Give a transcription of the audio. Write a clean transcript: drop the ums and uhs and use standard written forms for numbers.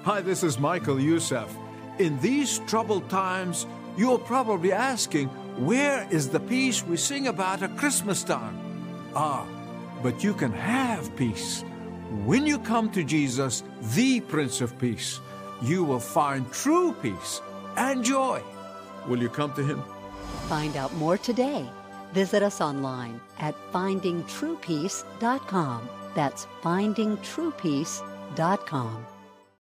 Hi, this is Michael Youssef. In these troubled times, you're probably asking, where is the peace we sing about at Christmas time? But you can have peace. When you come to Jesus, the Prince of Peace, you will find true peace and joy. Will you come to Him? Find out more today. Visit us online at findingtruepeace.com. That's findingtruepeace.com.